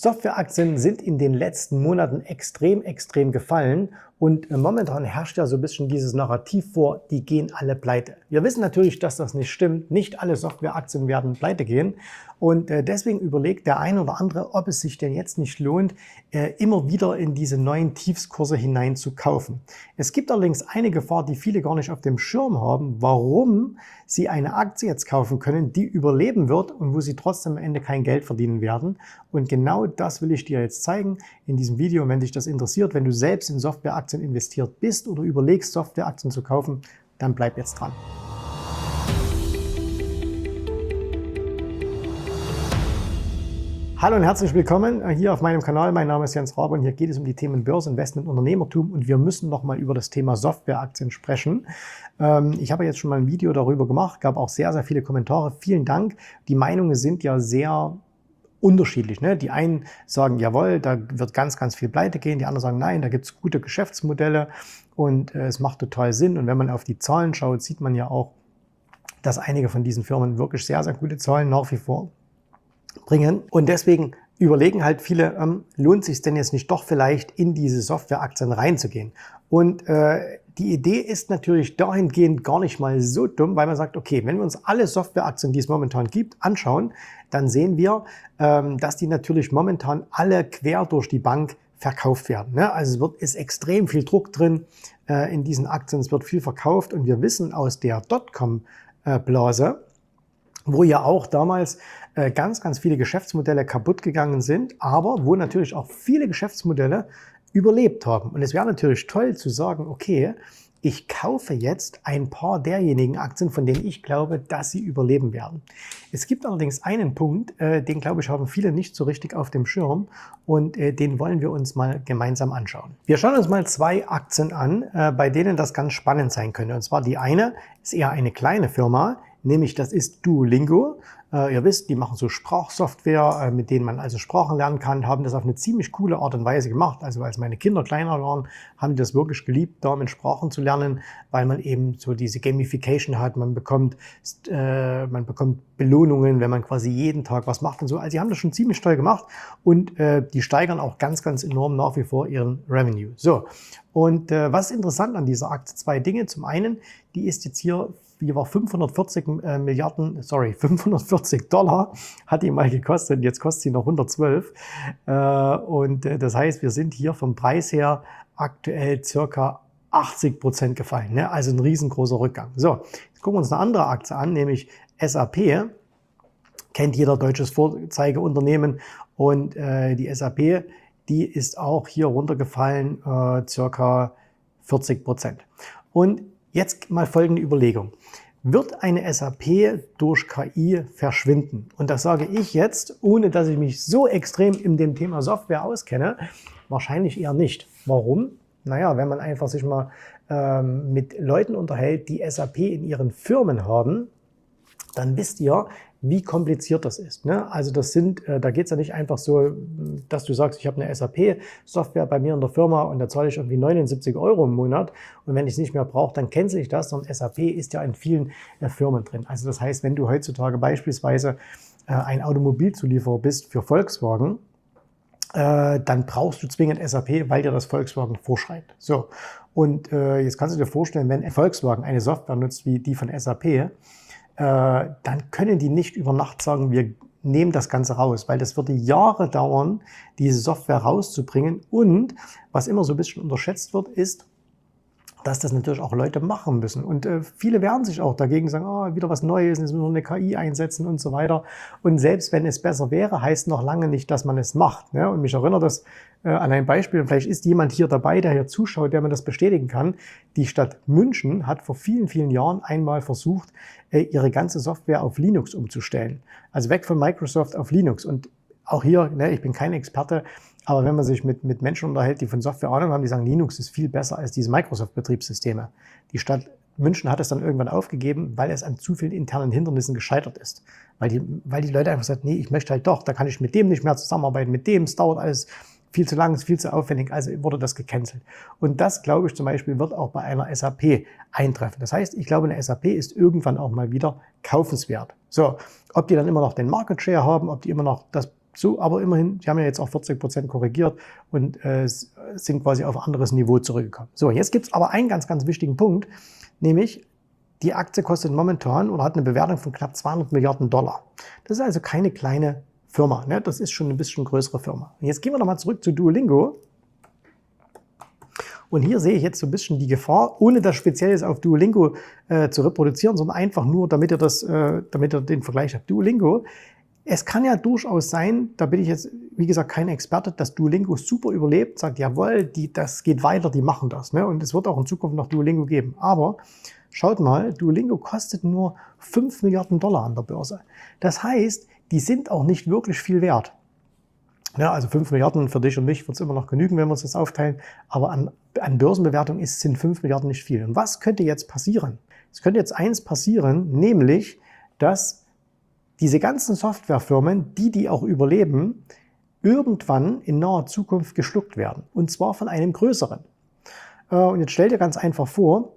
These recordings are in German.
Softwareaktien sind in den letzten Monaten extrem gefallen und momentan herrscht ja so ein bisschen dieses Narrativ vor, die gehen alle pleite. Wir wissen natürlich, dass das nicht stimmt. Nicht alle Softwareaktien werden pleite gehen und deswegen überlegt der ein oder andere, ob es sich denn jetzt nicht lohnt, immer wieder in diese neuen Tiefskurse hinein zu kaufen. Es gibt allerdings eine Gefahr, die viele gar nicht auf dem Schirm haben, warum sie eine Aktie jetzt kaufen können, die überleben wird und wo sie trotzdem am Ende kein Geld verdienen werden. Und genau das will ich dir jetzt zeigen in diesem Video. Und wenn dich das interessiert, wenn du selbst in Softwareaktien investiert bist oder überlegst, Softwareaktien zu kaufen, dann bleib jetzt dran. Hallo und herzlich willkommen hier auf meinem Kanal. Mein Name ist Jens Rabe und hier geht es um die Themen Börse, Investment, Unternehmertum und wir müssen noch mal über das Thema Softwareaktien sprechen. Ich habe jetzt schon mal ein Video darüber gemacht, gab auch sehr viele Kommentare. Vielen Dank. Die Meinungen sind ja sehr unterschiedlich. Ne? Die einen sagen, jawohl, da wird ganz viel pleite gehen. Die anderen sagen, nein, da gibt es gute Geschäftsmodelle und es macht total Sinn. Und wenn man auf die Zahlen schaut, sieht man ja auch, dass einige von diesen Firmen wirklich sehr gute Zahlen nach wie vor bringen. Und deswegen überlegen halt viele, lohnt es sich denn jetzt nicht doch vielleicht in diese Softwareaktien reinzugehen? Und die Idee ist natürlich dahingehend gar nicht mal so dumm, weil man sagt, okay, wenn wir uns alle Softwareaktien, die es momentan gibt, anschauen, dann sehen wir, dass die natürlich momentan alle quer durch die Bank verkauft werden. Ne? Also ist extrem viel Druck drin in diesen Aktien, es wird viel verkauft und wir wissen aus der Dotcom-Blase, wo ja auch damals ganz viele Geschäftsmodelle kaputt gegangen sind, aber wo natürlich auch viele Geschäftsmodelle überlebt haben. Und es wäre natürlich toll zu sagen, okay, ich kaufe jetzt ein paar derjenigen Aktien, von denen ich glaube, dass sie überleben werden. Es gibt allerdings einen Punkt, den glaube ich haben viele nicht so richtig auf dem Schirm und den wollen wir uns mal gemeinsam anschauen. Wir schauen uns mal zwei Aktien an, bei denen das ganz spannend sein könnte. Und zwar die eine ist eher eine kleine Firma, nämlich das ist Duolingo. Ihr wisst, die machen so Sprachsoftware, mit denen man also Sprachen lernen kann, haben das auf eine ziemlich coole Art und Weise gemacht. Also als meine Kinder kleiner waren, haben die das wirklich geliebt, damit Sprachen zu lernen, weil man eben so diese Gamification hat. Man bekommt Belohnungen, wenn man quasi jeden Tag was macht und so. Also die haben das schon ziemlich toll gemacht und die steigern auch ganz enorm nach wie vor ihren Revenue. So, und was ist interessant an dieser Aktie? Zwei Dinge. Zum einen, die ist jetzt hier, die war 540 $, hat die mal gekostet, jetzt kostet sie noch 112. Und das heißt, wir sind hier vom Preis her aktuell circa 80% gefallen, ne? Also ein riesengroßer Rückgang. So, jetzt gucken wir uns eine andere Aktie an, nämlich SAP. Kennt jeder, deutsches Vorzeigeunternehmen und die SAP, die ist auch hier runtergefallen, circa 40%. Und jetzt mal folgende Überlegung. Wird eine SAP durch KI verschwinden? Und das sage ich jetzt, ohne dass ich mich so extrem in dem Thema Software auskenne, wahrscheinlich eher nicht. Warum? Naja, wenn man einfach sich mal mit Leuten unterhält, die SAP in ihren Firmen haben, dann wisst ihr, wie kompliziert das ist. Ne? Also da geht es ja nicht einfach so, dass du sagst, ich habe eine SAP-Software bei mir in der Firma und da zahle ich irgendwie 79 € im Monat und wenn ich es nicht mehr brauche, dann cancel ich das, sondern SAP ist ja in vielen Firmen drin. Also das heißt, wenn du heutzutage beispielsweise ein Automobilzulieferer bist für Volkswagen, dann brauchst du zwingend SAP, weil dir das Volkswagen vorschreibt. So, und jetzt kannst du dir vorstellen, wenn Volkswagen eine Software nutzt wie die von SAP, dann können die nicht über Nacht sagen, wir nehmen das Ganze raus, weil das würde Jahre dauern, diese Software rauszubringen. Und was immer so ein bisschen unterschätzt wird, ist, dass das natürlich auch Leute machen müssen. Und viele wehren sich auch dagegen, sagen, oh, wieder was Neues, jetzt müssen wir eine KI einsetzen und so weiter. Und selbst wenn es besser wäre, heißt noch lange nicht, dass man es macht. Ne? Und mich erinnert das an ein Beispiel, vielleicht ist jemand hier dabei, der hier zuschaut, der mir das bestätigen kann. Die Stadt München hat vor vielen Jahren einmal versucht, ihre ganze Software auf Linux umzustellen. Also weg von Microsoft auf Linux. Und auch hier, ne, ich bin kein Experte, aber wenn man sich mit Menschen unterhält, die von Software Ahnung haben, die sagen, Linux ist viel besser als diese Microsoft-Betriebssysteme. Die Stadt München hat es dann irgendwann aufgegeben, weil es an zu vielen internen Hindernissen gescheitert ist. Weil die Leute einfach sagen, nee, ich möchte halt doch, da kann ich mit dem nicht mehr zusammenarbeiten, mit dem, es dauert alles viel zu lang, ist viel zu aufwendig, also wurde das gecancelt. Und das, glaube ich, zum Beispiel wird auch bei einer SAP eintreffen. Das heißt, ich glaube, eine SAP ist irgendwann auch mal wieder kaufenswert. So, ob die dann immer noch den Market Share haben, ob die immer noch das So, aber immerhin, sie haben ja jetzt auch 40% korrigiert und sind quasi auf ein anderes Niveau zurückgekommen. So, jetzt gibt es aber einen ganz, ganz wichtigen Punkt, nämlich die Aktie kostet momentan oder hat eine Bewertung von knapp 200 Milliarden Dollar. Das ist also keine kleine Firma, ne? Das ist schon ein bisschen größere Firma. Und jetzt gehen wir nochmal zurück zu Duolingo. Und hier sehe ich jetzt so ein bisschen die Gefahr, ohne das Spezielles auf Duolingo zu reproduzieren, sondern einfach nur, damit ihr den Vergleich habt. Duolingo, es kann ja durchaus sein, da bin ich jetzt, wie gesagt, kein Experte, dass Duolingo super überlebt, sagt, jawohl, das geht weiter, die machen das. Ne? Und es wird auch in Zukunft noch Duolingo geben. Aber schaut mal, Duolingo kostet nur 5 Milliarden Dollar an der Börse. Das heißt, die sind auch nicht wirklich viel wert. Ja, also 5 Milliarden für dich und mich wird es immer noch genügen, wenn wir uns das aufteilen. Aber an Börsenbewertung sind 5 Milliarden nicht viel. Und was könnte jetzt passieren? Es könnte jetzt eins passieren, nämlich, dass diese ganzen Softwarefirmen, die auch überleben, irgendwann in naher Zukunft geschluckt werden. Und zwar von einem größeren. Und jetzt stell dir ganz einfach vor,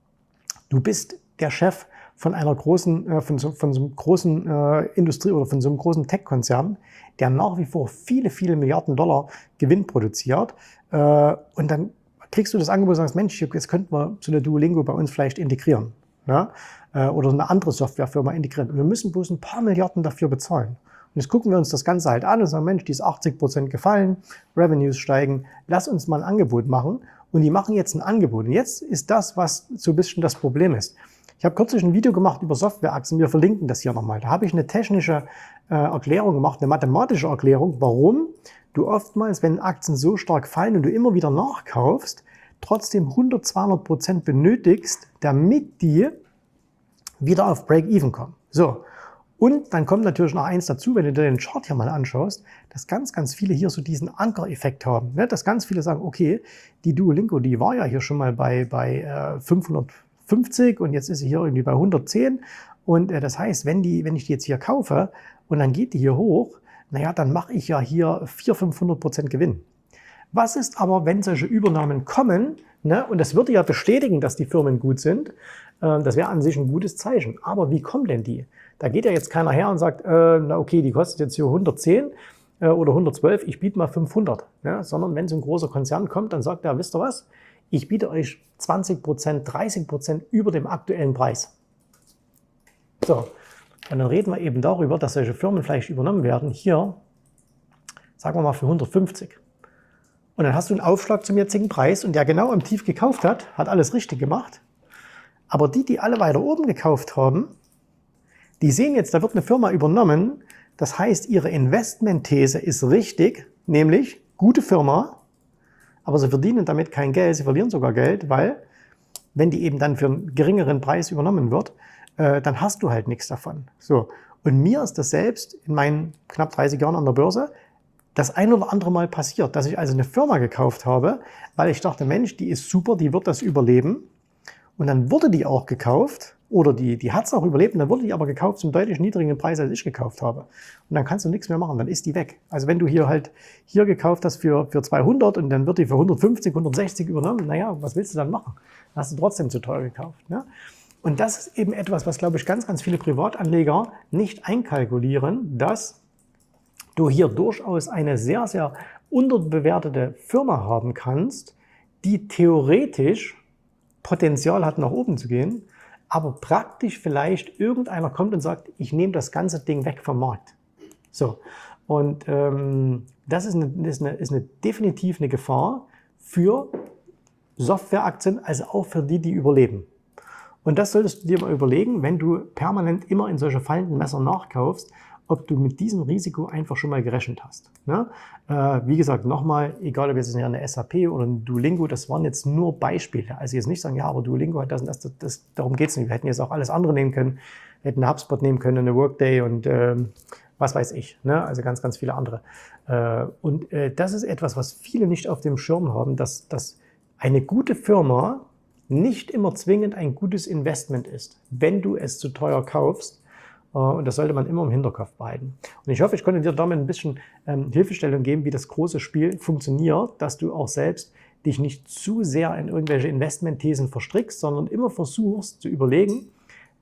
du bist der Chef von einer großen, von so einem großen Industrie- oder von so einem großen Tech-Konzern, der nach wie vor viele, viele Milliarden Dollar Gewinn produziert. Und dann kriegst du das Angebot und sagst, Mensch, jetzt könnten wir so eine Duolingo bei uns vielleicht integrieren. Ja? Oder eine andere Softwarefirma integrieren. Und wir müssen bloß ein paar Milliarden dafür bezahlen. Und jetzt gucken wir uns das Ganze halt an und sagen, Mensch, die ist 80% gefallen, Revenues steigen, lass uns mal ein Angebot machen. Und die machen jetzt ein Angebot. Und jetzt ist das, was so ein bisschen das Problem ist. Ich habe kürzlich ein Video gemacht über Softwareaktien, wir verlinken das hier nochmal. Da habe ich eine technische Erklärung gemacht, eine mathematische Erklärung, warum du oftmals, wenn Aktien so stark fallen und du immer wieder nachkaufst, trotzdem 100-200% benötigst, damit die wieder auf Break-Even kommen. So, und dann kommt natürlich noch eins dazu, wenn du dir den Chart hier mal anschaust, dass ganz, ganz viele hier so diesen Anker-Effekt haben. Ne? Dass ganz viele sagen, okay, die Duolingo, die war ja hier schon mal bei 550 und jetzt ist sie hier irgendwie bei 110. Und das heißt, wenn ich die jetzt hier kaufe und dann geht die hier hoch, naja, dann mache ich ja hier 400-500% Gewinn. Was ist aber, wenn solche Übernahmen kommen, ne, und das würde ja bestätigen, dass die Firmen gut sind, das wäre an sich ein gutes Zeichen. Aber wie kommen denn die? Da geht ja jetzt keiner her und sagt, na okay, die kostet jetzt hier 110 oder 112, ich biete mal 500. Ja, sondern wenn so ein großer Konzern kommt, dann sagt er, wisst ihr was, ich biete euch 20%, 30% über dem aktuellen Preis. So, und dann reden wir eben darüber, dass solche Firmen vielleicht übernommen werden, hier, sagen wir mal für 150. Und dann hast du einen Aufschlag zum jetzigen Preis und der genau am Tief gekauft hat alles richtig gemacht. Aber die alle weiter oben gekauft haben, die sehen jetzt, da wird eine Firma übernommen. Das heißt, ihre Investmentthese ist richtig, nämlich gute Firma, aber sie verdienen damit kein Geld, sie verlieren sogar Geld, weil wenn die eben dann für einen geringeren Preis übernommen wird, dann hast du halt nichts davon. So. Und mir ist das selbst in meinen knapp 30 Jahren an der Börse das ein oder andere Mal passiert, dass ich also eine Firma gekauft habe, weil ich dachte, Mensch, die ist super, die wird das überleben. Und dann wurde die auch gekauft, oder die hat es auch überlebt, und dann wurde die aber gekauft zum deutlich niedrigeren Preis, als ich gekauft habe. Und dann kannst du nichts mehr machen, dann ist die weg. Also wenn du hier gekauft hast für 200 und dann wird die für 150, 160 übernommen, naja, was willst du dann machen? Dann hast du trotzdem zu teuer gekauft. Ne? Und das ist eben etwas, was, glaube ich, ganz, ganz viele Privatanleger nicht einkalkulieren, dass du hier durchaus eine sehr, sehr unterbewertete Firma haben kannst, die theoretisch Potenzial hat, nach oben zu gehen, aber praktisch vielleicht irgendeiner kommt und sagt, ich nehme das ganze Ding weg vom Markt. So, und das ist definitiv eine Gefahr für Softwareaktien, also auch für die überleben. Und das solltest du dir mal überlegen, wenn du permanent immer in solche fallenden Messer nachkaufst, ob du mit diesem Risiko einfach schon mal gerechnet hast. Ne? Wie gesagt, nochmal, egal ob jetzt eine SAP oder ein Duolingo, das waren jetzt nur Beispiele. Also jetzt nicht sagen, ja, aber Duolingo hat das und das, darum geht es nicht. Wir hätten jetzt auch alles andere nehmen können. Wir hätten eine HubSpot nehmen können, eine Workday und was weiß ich. Ne? Also ganz, ganz viele andere. Und das ist etwas, was viele nicht auf dem Schirm haben, dass eine gute Firma nicht immer zwingend ein gutes Investment ist, wenn du es zu teuer kaufst. Und das sollte man immer im Hinterkopf behalten. Und ich hoffe, ich konnte dir damit ein bisschen Hilfestellung geben, wie das große Spiel funktioniert, dass du auch selbst dich nicht zu sehr in irgendwelche Investmentthesen verstrickst, sondern immer versuchst zu überlegen,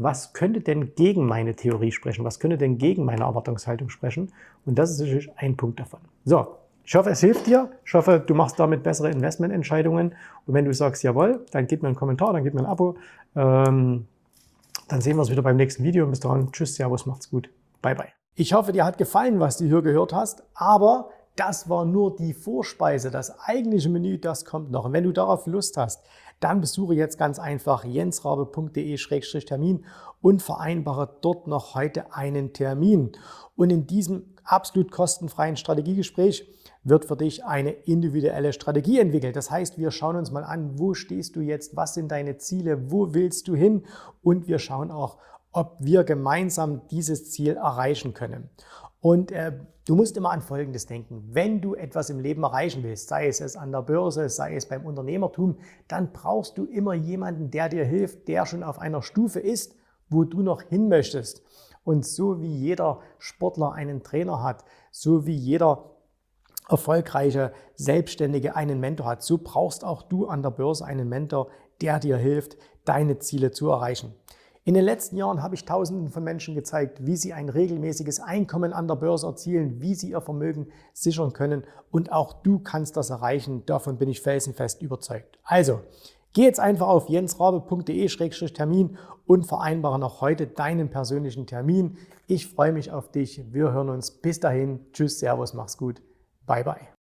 was könnte denn gegen meine Theorie sprechen, was könnte denn gegen meine Erwartungshaltung sprechen. Und das ist natürlich ein Punkt davon. So, ich hoffe, es hilft dir. Ich hoffe, du machst damit bessere Investmententscheidungen. Und wenn du sagst, jawohl, dann gib mir einen Kommentar, dann gib mir ein Abo. Dann sehen wir uns wieder beim nächsten Video. Bis dahin, tschüss, servus, macht's gut. Bye, bye. Ich hoffe, dir hat gefallen, was du hier gehört hast, aber das war nur die Vorspeise. Das eigentliche Menü, das kommt noch. Und wenn du darauf Lust hast, dann besuche jetzt ganz einfach jensrabe.de/termin und vereinbare dort noch heute einen Termin. Und in diesem absolut kostenfreien Strategiegespräch wird für dich eine individuelle Strategie entwickelt. Das heißt, wir schauen uns mal an, wo stehst du jetzt, was sind deine Ziele, wo willst du hin, und wir schauen auch, ob wir gemeinsam dieses Ziel erreichen können. Und du musst immer an Folgendes denken: Wenn du etwas im Leben erreichen willst, sei es an der Börse, sei es beim Unternehmertum, dann brauchst du immer jemanden, der dir hilft, der schon auf einer Stufe ist, wo du noch hin möchtest. Und so wie jeder Sportler einen Trainer hat, so wie jeder erfolgreiche Selbstständige einen Mentor hat, so brauchst auch du an der Börse einen Mentor, der dir hilft, deine Ziele zu erreichen. In den letzten Jahren habe ich Tausenden von Menschen gezeigt, wie sie ein regelmäßiges Einkommen an der Börse erzielen, wie sie ihr Vermögen sichern können, und auch du kannst das erreichen. Davon bin ich felsenfest überzeugt. Also, geh jetzt einfach auf jensrabe.de/termin und vereinbare noch heute deinen persönlichen Termin. Ich freue mich auf dich. Wir hören uns. Bis dahin. Tschüss, servus, mach's gut. Bye, bye.